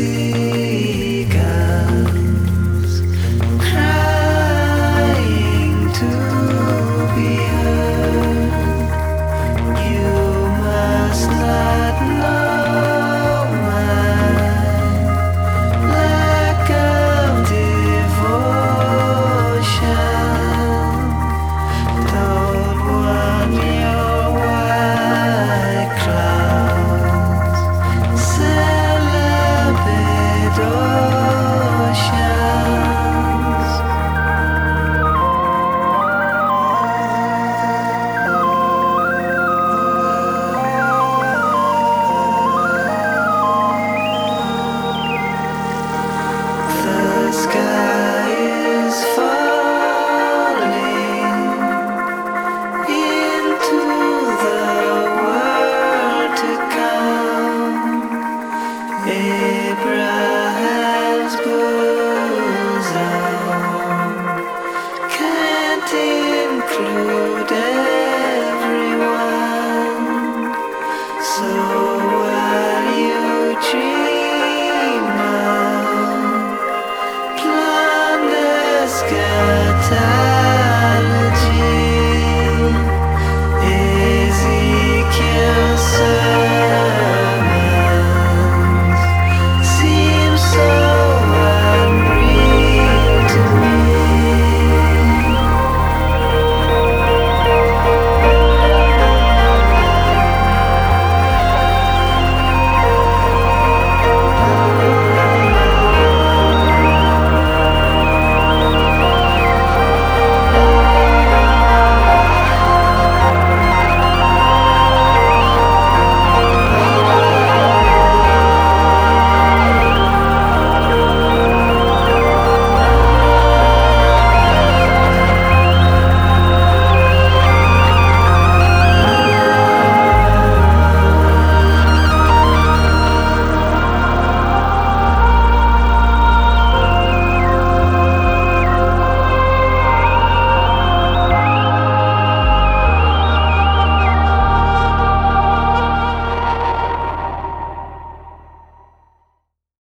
seagulls crying to be heard. You must not know my lack of devotion. Don't want your white clouds, celibate oceans. The sky is falling into the world to come. Abraham's bosom can't include everyone. So while you dream of clandestine